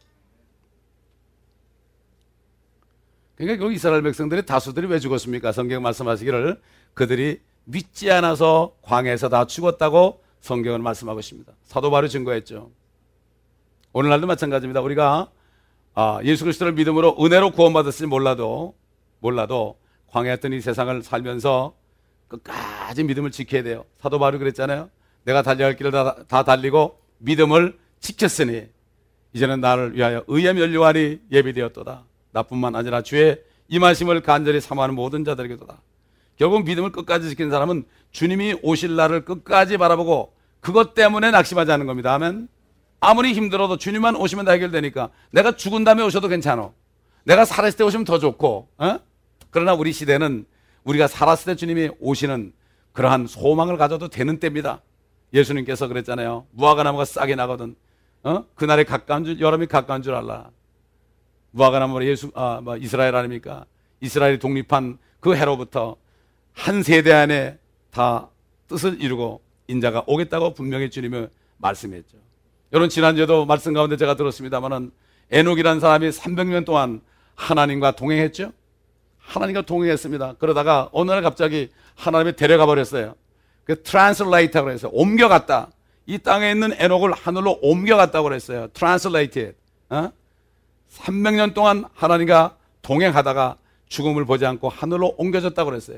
그러니까 그 이스라엘 백성들이 다수들이 왜 죽었습니까? 성경 말씀하시기를 그들이 믿지 않아서 광야에서 다 죽었다고 성경은 말씀하고 있습니다. 사도 바울이 증거했죠. 오늘날도 마찬가지입니다. 우리가 아, 예수 그리스도를 믿음으로 은혜로 구원받았을지 몰라도 몰라도 광야에 있던 이 세상을 살면서 끝까지 믿음을 지켜야 돼요. 사도 바울이 그랬잖아요. 내가 달려야 할 길을 다, 다 달리고 믿음을 지켰으니 이제는 나를 위하여 의의 면류관이 예비되었도다. 나뿐만 아니라 주의 임하심을 간절히 사모하는 모든 자들에게도다. 결국 믿음을 끝까지 지키는 사람은 주님이 오실 날을 끝까지 바라보고 그것 때문에 낙심하지 않는 겁니다. 아멘. 아무리 힘들어도 주님만 오시면 다 해결되니까 내가 죽은 다음에 오셔도 괜찮아. 내가 살았을 때 오시면 더 좋고 어? 그러나 우리 시대는 우리가 살았을 때 주님이 오시는 그러한 소망을 가져도 되는 때입니다. 예수님께서 그랬잖아요. 무화과나무가 싹이 나거든 어? 그날이 가까운 줄, 여름이 가까운 줄 알라. 무화과나무가 예수, 아, 뭐 이스라엘 아닙니까? 이스라엘이 독립한 그 해로부터 한 세대 안에 다 뜻을 이루고 인자가 오겠다고 분명히 주님이 말씀했죠. 여러분 지난주에도 말씀 가운데 제가 들었습니다마는 에녹이라는 사람이 삼백 년 동안 하나님과 동행했죠. 하나님과 동행했습니다. 그러다가 어느 날 갑자기 하나님이 데려가 버렸어요. 그 트랜슬레이터라고 해서 옮겨갔다. 이 땅에 있는 에녹을 하늘로 옮겨갔다고 그랬어요. 트랜슬레이트. 어? 삼백 년 동안 하나님과 동행하다가 죽음을 보지 않고 하늘로 옮겨졌다고 그랬어요.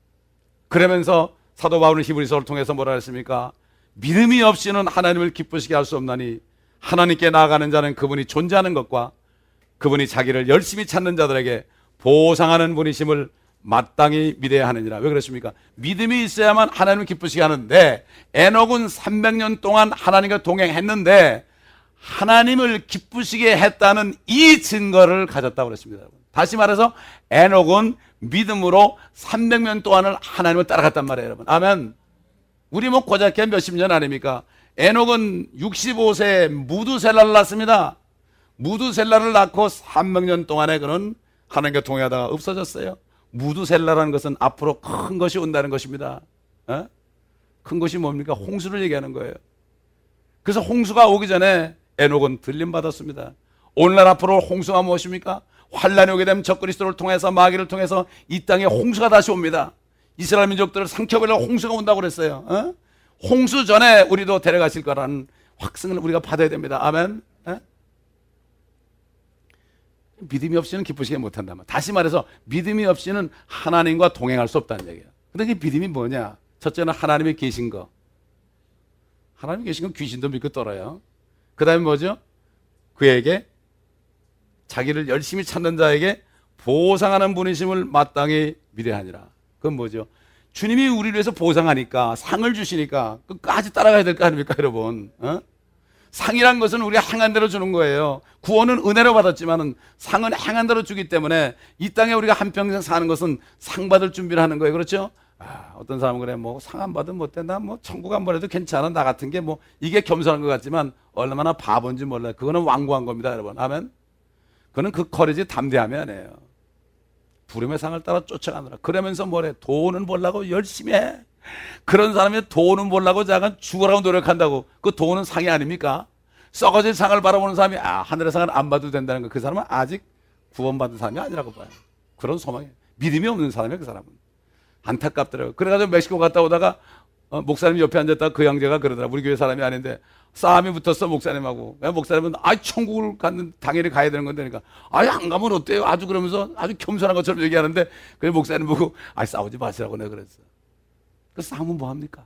그러면서 사도 바울은 히브리서를 통해서 뭐라 했습니까? 믿음이 없이는 하나님을 기쁘시게 할 수 없나니 하나님께 나아가는 자는 그분이 존재하는 것과 그분이 자기를 열심히 찾는 자들에게 보상하는 분이심을 마땅히 믿어야 하느니라. 왜 그렇습니까? 믿음이 있어야만 하나님을 기쁘시게 하는데 에녹은 삼백 년 동안 하나님과 동행했는데 하나님을 기쁘시게 했다는 이 증거를 가졌다고 그랬습니다. 다시 말해서 에녹은 믿음으로 삼백 년 동안을 하나님을 따라갔단 말이에요, 여러분. 아멘. 우리 뭐 고작해 몇십 년 아닙니까? 에녹은 육십오 세에 무두셀라를 낳습니다. 무두셀라를 낳고 삼백 년 동안에 그는 하나님과 동행하다가 없어졌어요. 무두셀라라는 것은 앞으로 큰 것이 온다는 것입니다. 어? 큰 것이 뭡니까? 홍수를 얘기하는 거예요. 그래서 홍수가 오기 전에 에녹은 들림받았습니다. 오늘날 앞으로 홍수가 무엇입니까? 환란이 오게 되면 적그리스도를 통해서 마귀를 통해서 이 땅에 홍수가 다시 옵니다. 이스라엘 민족들을 삼켜버리려고 홍수가 온다고 그랬어요. 어? 홍수 전에 우리도 데려가실 거라는 확증을 우리가 받아야 됩니다. 아멘. 어? 믿음이 없이는 기쁘시게 못한다. 다시 말해서 믿음이 없이는 하나님과 동행할 수 없다는 얘기예요. 근데 그 믿음이 뭐냐? 첫째는 하나님이 계신 거. 하나님이 계신 건 귀신도 믿고 떨어요. 그 다음에 뭐죠? 그에게 자기를 열심히 찾는 자에게 보상하는 분이심을 마땅히 믿어야 하니라. 그건 뭐죠? 주님이 우리를 위해서 보상하니까 상을 주시니까 끝까지 따라가야 될 거 아닙니까, 여러분? 어? 상이란 것은 우리가 행한 대로 주는 거예요. 구원은 은혜로 받았지만은 상은 행한 대로 주기 때문에 이 땅에 우리가 한평생 사는 것은 상 받을 준비를 하는 거예요. 그렇죠? 아, 어떤 사람은 그래, 뭐 상 안 받으면 못 된다, 뭐 천국 안 보내도 괜찮아, 나 같은 게 뭐 이게 겸손한 것 같지만 얼마나 바본지 몰라요. 그거는 완고한 겁니다, 여러분. 아멘. 그는 그 커리지 담대함이 아니에요. 부름의 상을 따라 쫓아가느라. 그러면서 뭐래? 돈은 벌라고 열심히 해. 그런 사람이 돈은 벌라고 자간 죽으라고 노력한다고. 그 돈은 상이 아닙니까? 썩어질 상을 바라보는 사람이 아, 하늘의 상을 안 봐도 된다는 거. 그 사람은 아직 구원받은 사람이 아니라고 봐요. 그런 소망이에요. 믿음이 없는 사람이에요, 그 사람은. 안타깝더라고요. 그래가지고 멕시코 갔다 오다가 어, 목사님 옆에 앉았다가 그 형제가 그러더라. 우리 교회 사람이 아닌데 싸움이 붙었어, 목사님하고. 목사님은 아, 천국을 가는 당연히 가야 되는 건데 그러니까 아예 안 가면 어때요? 아주 그러면서 아주 겸손한 것처럼 얘기하는데 그 목사님 보고 아, 싸우지 마시라고 내가 그랬어. 그 싸우면 뭐 합니까?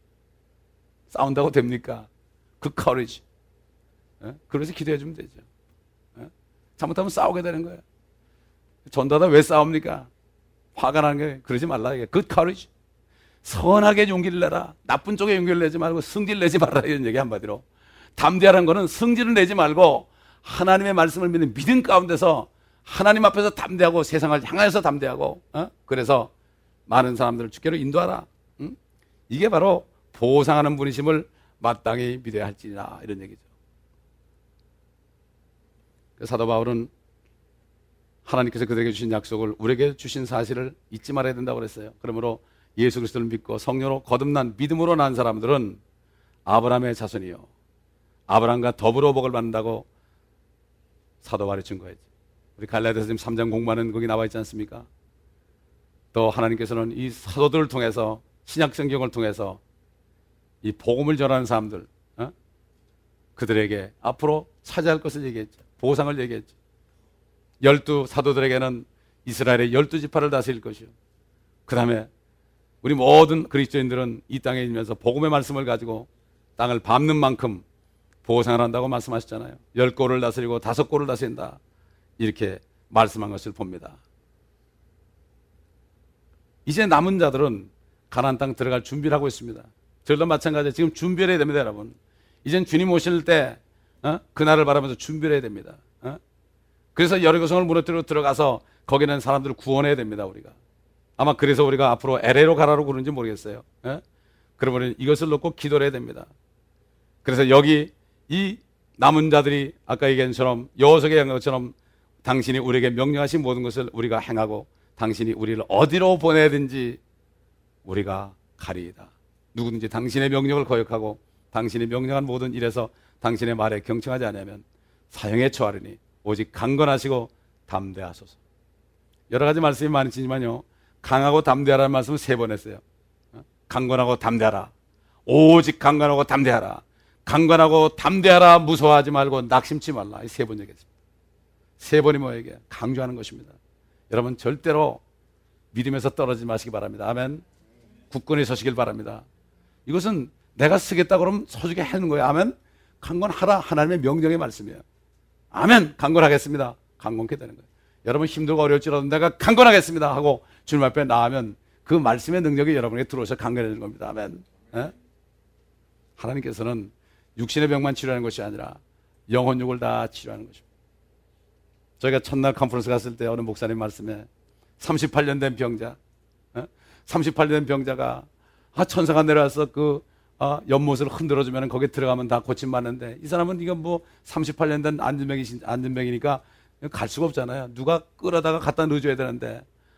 싸운다고 됩니까? 그 커리지. 예? 그래서 기도해 주면 되죠. 예? 잘못하면 싸우게 되는 거예요. 전도하다 왜 싸웁니까? 화가 나는 게 그러지 말라. 이게 그 커리지. 선하게 용기를 내라. 나쁜 쪽에 용기를 내지 말고 승질 내지 말라. 이런 얘기 한마디로. 담대하라는 거는 승질을 내지 말고 하나님의 말씀을 믿는 믿음 가운데서 하나님 앞에서 담대하고 세상을 향해서 담대하고 어? 그래서 많은 사람들을 주께로 인도하라. 응? 이게 바로 보상하는 분이심을 마땅히 믿어야 할지니라. 이런 얘기죠. 사도 바울은 하나님께서 그들에게 주신 약속을 우리에게 주신 사실을 잊지 말아야 된다고 그랬어요. 그러므로 예수 그리스도를 믿고 성령으로 거듭난 믿음으로 난 사람들은 아브라함의 자손이요 아브라함과 더불어 복을 받는다고 사도 바울이 증거했죠. 우리 갈라디아서 지금 삼 장 공부하는 거기 나와 있지 않습니까? 또 하나님께서는 이 사도들을 통해서 신약 성경을 통해서 이 복음을 전하는 사람들 어? 그들에게 앞으로 차지할 것을 얘기했죠. 보상을 얘기했죠. 열두 사도들에게는 이스라엘의 열두 지파를 다스릴 것이요. 그 다음에 우리 모든 그리스도인들은 이 땅에 있으면서 복음의 말씀을 가지고 땅을 밟는 만큼 보상을 한다고 말씀하셨잖아요. 열 골을 다스리고 다섯 골을 다스린다. 이렇게 말씀한 것을 봅니다. 이제 남은 자들은 가나안 땅 들어갈 준비를 하고 있습니다. 저희도 마찬가지예요. 지금 준비를 해야 됩니다, 여러분. 이젠 주님 오실 때 어? 그날을 바라면서 준비를 해야 됩니다. 어? 그래서 여리고성을 무너뜨리고 들어가서 거기는 사람들을 구원해야 됩니다, 우리가. 아마 그래서 우리가 앞으로 엘에이로 가라고 그러는지 모르겠어요. 어? 그러면 이것을 놓고 기도를 해야 됩니다. 그래서 여기 이 남은 자들이 아까 얘기한 것처럼 여호수아에게 한 것처럼 당신이 우리에게 명령하신 모든 것을 우리가 행하고 당신이 우리를 어디로 보내든지 우리가 가리이다. 누구든지 당신의 명령을 거역하고 당신이 명령한 모든 일에서 당신의 말에 경청하지 않으면 사형에 처하리니 오직 강건하시고 담대하소서. 여러 가지 말씀이 많으시지만요, 강하고 담대하라는 말씀을 세 번 했어요. 강건하고 담대하라. 오직 강건하고 담대하라. 강건하고 담대하라. 무서워하지 말고 낙심치 말라. 이 세 번 얘기했습니다. 세 번이 뭐에게 강조하는 것입니다. 여러분 절대로 믿음에서 떨어지지 마시기 바랍니다. 아멘. 굳건히 서시길 바랍니다. 이것은 내가 쓰겠다 그러면 서주게 하는 거예요. 아멘. 강건하라. 하나님의 명령의 말씀이에요. 아멘. 강건하겠습니다. 강건케 되는 거예요. 여러분 힘들고 어려울지라도 내가 강건하겠습니다 하고 주님 앞에 나가면 그 말씀의 능력이 여러분에게 들어오셔서 강건해지는 겁니다. 아멘. 에? 하나님께서는 육신의 병만 치료하는 것이 아니라 영혼육을 다 치료하는 것입니다. 저희가 첫날 컨퍼런스 갔을 때 어느 목사님 말씀에 삼십팔 년 된 병자, 에? 삼십팔 년 된 병자가 아, 천사가 내려와서 그 아, 연못을 흔들어주면 거기에 들어가면 다 고침받는데 이 사람은 이건 뭐 삼십팔 년 된 안진병이, 안진병이니까 갈 수가 없잖아요. 누가 끌어다가 갖다 넣어줘야 되는데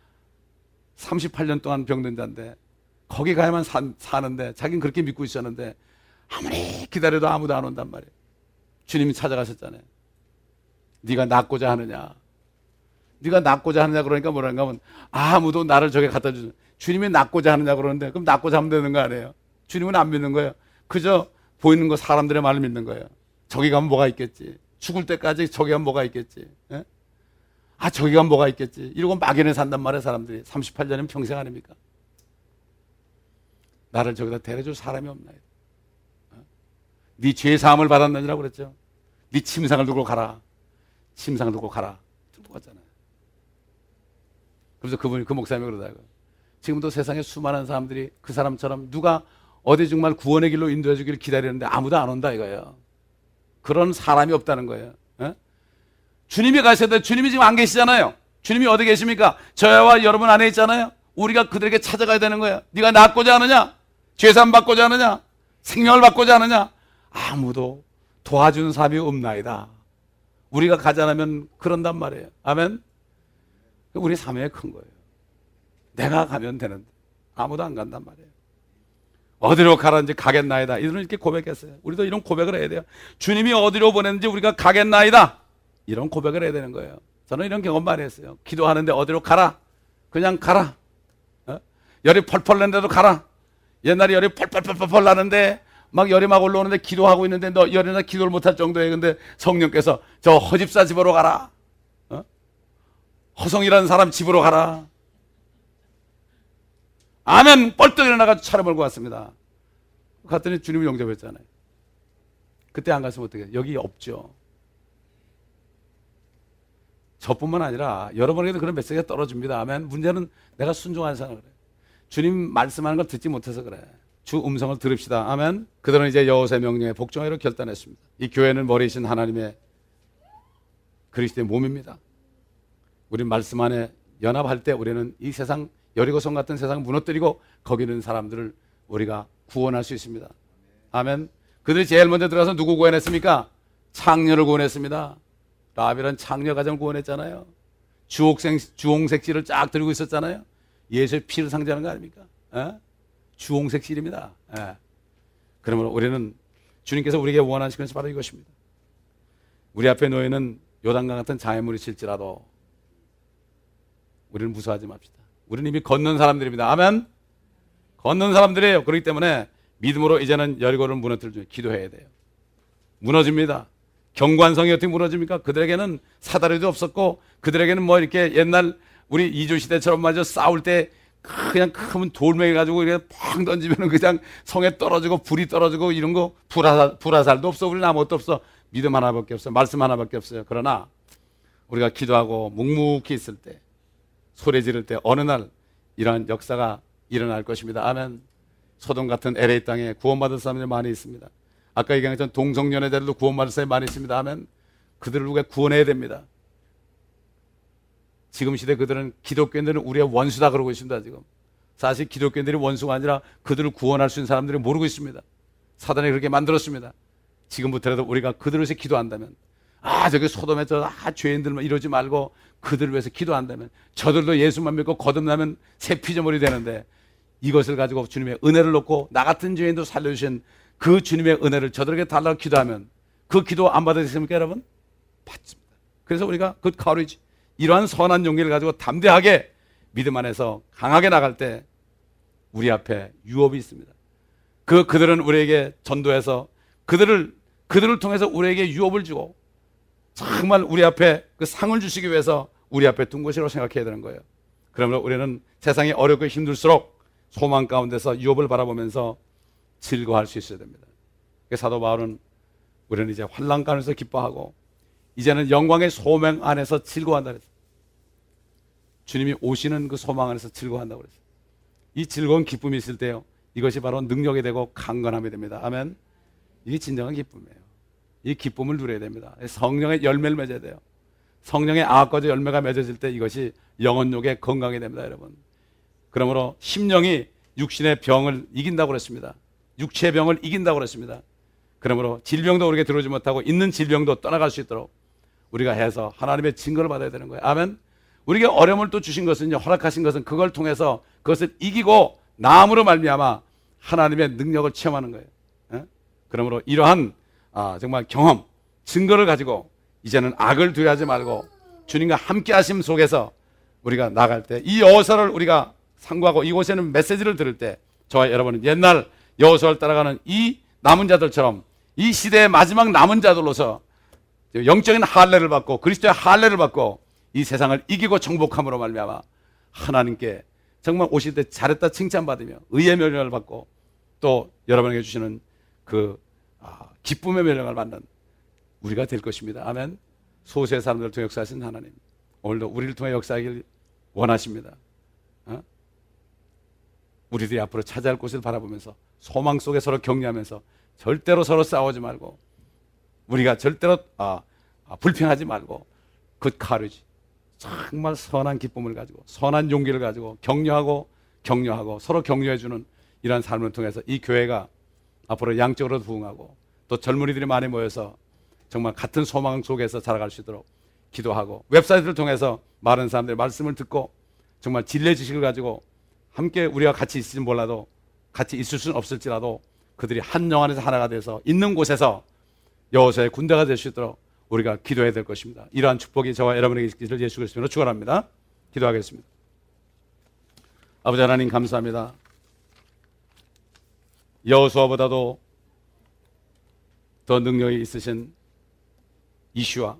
삼십팔 년 동안 병든 자인데 거기 가야만 사, 사는데 자기는 그렇게 믿고 있었는데 아무리 기다려도 아무도 안 온단 말이에요. 주님이 찾아가셨잖아요. 네가 낫고자 하느냐, 네가 낫고자 하느냐 그러니까 뭐라는가 하면 아무도 나를 저기 갖다 주는, 주님이 낫고자 하느냐 그러는데 그럼 낫고자 하면 되는 거 아니에요. 주님은 안 믿는 거예요. 그저 보이는 거 사람들의 말을 믿는 거예요. 저기 가면 뭐가 있겠지, 죽을 때까지 저기 가면 뭐가 있겠지, 예? 아 저기 가면 뭐가 있겠지 이러고 막연히 산단 말이에요. 사람들이. 삼십팔 년이면 평생 아닙니까? 나를 저기다 데려줄 사람이 없나요? 어? 네 죄 사함을 받았느니라고 그랬죠. 네 침상을 두고 가라. 침상을 두고 가라. 두고 갔잖아요. 그래서 그분이, 그 목사님이 그러다가 지금도 세상에 수많은 사람들이 그 사람처럼 누가 어디 정말 구원의 길로 인도해 주기를 기다리는데 아무도 안 온다 이거예요. 그런 사람이 없다는 거예요. 에? 주님이 가셔야 돼. 주님이 지금 안 계시잖아요. 주님이 어디 계십니까? 저와 여러분 안에 있잖아요. 우리가 그들에게 찾아가야 되는 거예요. 네가 낫고자 하느냐? 죄산 받고자 하느냐? 생명을 받고자 하느냐? 아무도 도와주는 사람이 없나이다. 우리가 가지 않으면 그런단 말이에요. 아멘. 우리 사명이 큰 거예요. 내가 가면 되는데 아무도 안 간단 말이에요. 어디로 가라는지 가겠나이다. 이들은 이렇게 고백했어요. 우리도 이런 고백을 해야 돼요. 주님이 어디로 보냈는지 우리가 가겠나이다. 이런 고백을 해야 되는 거예요. 저는 이런 경험 많이 했어요. 기도하는데 어디로 가라. 그냥 가라. 어? 열이 펄펄 나는데도 가라. 옛날에 열이 펄펄펄펄 나는데 막 열이 막 올라오는데 기도하고 있는데 너 열이 나 기도를 못할 정도에 근데 성령께서 저 허집사 집으로 가라. 어? 허성이라는 사람 집으로 가라. 아멘. 뻘떡 일어나가지고 차를 몰고 왔습니다. 갔더니 주님을 영접했잖아요. 그때 안 갔으면 어떻게 해요? 여기 없죠. 저뿐만 아니라 여러분에게도 그런 메시지가 떨어집니다. 아멘. 문제는 내가 순종하는 사람 그래. 주님 말씀하는 걸 듣지 못해서 그래. 주 음성을 들읍시다. 아멘. 그들은 이제 여호수아의 명령에 복종하기로 결단했습니다. 이 교회는 머리이신 하나님의 그리스도의 몸입니다. 우리 말씀 안에 연합할 때 우리는 이 세상 여리고성 같은 세상 무너뜨리고 거기 있는 사람들을 우리가 구원할 수 있습니다. 아멘. 그들이 제일 먼저 들어가서 누구 구원했습니까? 창녀를 구원했습니다. 라합이라는 창녀 가정을 구원했잖아요. 주홍색, 주홍색 실을 쫙 들고 있었잖아요. 예수의 피를 상징하는 거 아닙니까? 에? 주홍색 실입니다. 에. 그러므로 우리는 주님께서 우리에게 원하시는 것이 바로 이것입니다. 우리 앞에 놓이는 요단강 같은 장애물이 실지라도 우리는 무서워하지 맙시다. 우리는 이미 걷는 사람들입니다. 아멘. 걷는 사람들이에요. 그렇기 때문에 믿음으로 이제는 여리고를 무너뜨려 주 기도해야 돼요. 무너집니다. 경관성이 어떻게 무너집니까? 그들에게는 사다리도 없었고 그들에게는 뭐 이렇게 옛날 우리 이조 시대처럼 마저 싸울 때 그냥 큰 돌멩이 가지고 이렇게 펑 던지면 그냥 성에 떨어지고 불이 떨어지고 이런 거 불화살, 불화살도 없어. 우리는 아무것도 없어. 믿음 하나밖에 없어요. 말씀 하나밖에 없어요. 그러나 우리가 기도하고 묵묵히 있을 때, 소리 지를 때 어느 날 이러한 역사가 일어날 것입니다. 아멘. 소돔 같은 엘에이 땅에 구원받은 사람들이 많이 있습니다. 아까 얘기했던 동성연애자들도 구원받을 사람이 많이 있습니다. 아멘. 그들을 우리가 구원해야 됩니다. 지금 시대 그들은 기독교인들은 우리의 원수다 그러고 있습니다. 지금 사실 기독교인들이 원수가 아니라 그들을 구원할 수 있는 사람들이 모르고 있습니다. 사단이 그렇게 만들었습니다. 지금부터라도 우리가 그들을 위해서 기도한다면, 아 저기 소돔에 저 아, 죄인들만 이러지 말고 그들을 위해서 기도한다면, 저들도 예수만 믿고 거듭나면 새 피조물이 되는데, 이것을 가지고 주님의 은혜를 놓고 나 같은 죄인도 살려주신 그 주님의 은혜를 저들에게 달라고 기도하면 그 기도 안 받으셨습니까 여러분? 받습니다. 그래서 우리가 그 courage, 이러한 선한 용기를 가지고 담대하게 믿음 안에서 강하게 나갈 때 우리 앞에 유업이 있습니다. 그 그들은 우리에게 전도해서 그들을 그들을 통해서 우리에게 유업을 주고 정말 우리 앞에 그 상을 주시기 위해서 우리 앞에 둔 것이라고 생각해야 되는 거예요. 그러면 우리는 세상이 어렵고 힘들수록 소망 가운데서 유업을 바라보면서 즐거워할 수 있어야 됩니다. 사도 바울은 우리는 이제 환난 가운데서 기뻐하고 이제는 영광의 소망 안에서 즐거워한다 그랬어요. 주님이 오시는 그 소망 안에서 즐거워한다고 그랬어요. 이 즐거운 기쁨이 있을 때요, 이것이 바로 능력이 되고 강건함이 됩니다. 아멘. 이게 진정한 기쁨이에요. 이 기쁨을 누려야 됩니다. 성령의 열매를 맺어야 돼요. 성령의 아합과도 열매가 맺어질 때 이것이 영혼욕의 건강이 됩니다, 여러분. 그러므로 심령이 육신의 병을 이긴다고 그랬습니다. 육체의 병을 이긴다고 그랬습니다. 그러므로 질병도 우리에게 들어오지 못하고 있는 질병도 떠나갈 수 있도록 우리가 해서 하나님의 증거를 받아야 되는 거예요. 아멘. 우리에게 어려움을 또 주신 것은, 허락하신 것은 그걸 통해서 그것을 이기고 나음으로 말미암아 하나님의 능력을 체험하는 거예요. 에? 그러므로 이러한 아, 정말 경험, 증거를 가지고 이제는 악을 두려워하지 말고 주님과 함께 하심 속에서 우리가 나갈 때 이 여호수아를 우리가 상고하고 이곳에는 메시지를 들을 때 저와 여러분은 옛날 여호수아를 따라가는 이 남은 자들처럼 이 시대의 마지막 남은 자들로서 영적인 할례를 받고 그리스도의 할례를 받고 이 세상을 이기고 정복함으로 말미암아 하나님께 정말 오실 때 잘했다 칭찬받으며 의의 명령을 받고 또 여러분에게 주시는 그 아, 기쁨의 명령을 받는 우리가 될 것입니다. 아멘. 소수의 사람들을 통해 역사하신 하나님, 오늘도 우리를 통해 역사하길 원하십니다. 어? 우리들이 앞으로 찾아갈 곳을 바라보면서 소망 속에 서로 격려하면서 절대로 서로 싸우지 말고 우리가 절대로 아, 아, 불평하지 말고 그 카르지, 정말 선한 기쁨을 가지고 선한 용기를 가지고 격려하고 격려하고 서로 격려해주는 이러한 삶을 통해서 이 교회가 앞으로 양적으로 부흥하고 또 젊은이들이 많이 모여서 정말 같은 소망 속에서 자라갈 수 있도록 기도하고 웹사이트를 통해서 많은 사람들의 말씀을 듣고 정말 진리의 지식을 가지고 함께 우리가 같이 있을지 몰라도 같이 있을 수는 없을지라도 그들이 한 영 안에서 하나가 돼서 있는 곳에서 여호수아의 군대가 될 수 있도록 우리가 기도해야 될 것입니다. 이러한 축복이 저와 여러분에게 있기를 예수 그리스도로 축원합니다. 기도하겠습니다. 아버지 하나님 감사합니다. 여호수아보다도 더 능력이 있으신 이슈와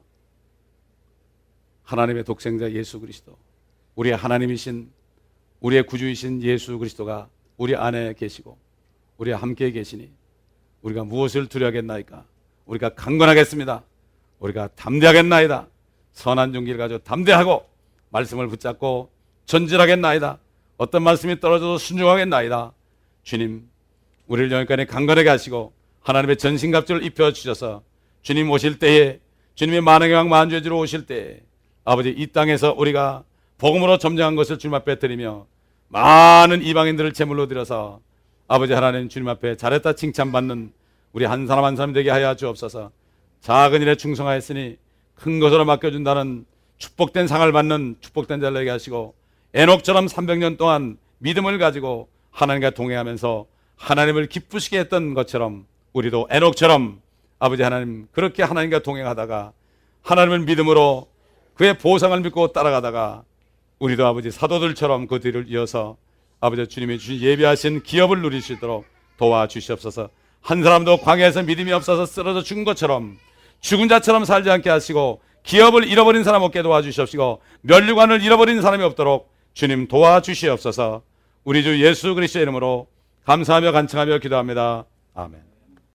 하나님의 독생자 예수 그리스도, 우리의 하나님이신 우리의 구주이신 예수 그리스도가 우리 안에 계시고 우리와 함께 계시니 우리가 무엇을 두려워하겠나이까? 우리가 강건하겠습니다. 우리가 담대하겠나이다. 선한 용기를 가지고 담대하고 말씀을 붙잡고 전진하겠나이다. 어떤 말씀이 떨어져도 순종하겠나이다. 주님, 우리를 영원까지 강건하게 하시고 하나님의 전신갑주를 입혀주셔서 주님 오실 때에, 주님의 만왕의 왕 만주의 주로 오실 때에 아버지 이 땅에서 우리가 복음으로 점령한 것을 주님 앞에 드리며 많은 이방인들을 제물로 드려서 아버지 하나님 주님 앞에 잘했다 칭찬받는 우리 한 사람 한 사람 되게 하여 주옵소서. 작은 일에 충성하였으니 큰 것으로 맡겨준다는 축복된 상을 받는 축복된 자를 되게 하시고, 에녹처럼 삼백 년 동안 믿음을 가지고 하나님과 동행하면서 하나님을 기쁘시게 했던 것처럼 우리도 에녹처럼 아버지 하나님 그렇게 하나님과 동행하다가 하나님을 믿음으로 그의 보상을 믿고 따라가다가 우리도 아버지 사도들처럼 그 뒤를 이어서 아버지 주님이 주신 예비하신 기업을 누릴 수 있도록 도와주시옵소서. 한 사람도 광야에서 믿음이 없어서 쓰러져 죽은 것처럼 죽은 자처럼 살지 않게 하시고, 기업을 잃어버린 사람 없게 도와주시옵시고, 면류관을 잃어버린 사람이 없도록 주님 도와주시옵소서. 우리 주 예수 그리스도의 이름으로 감사하며 간청하며 기도합니다. 아멘.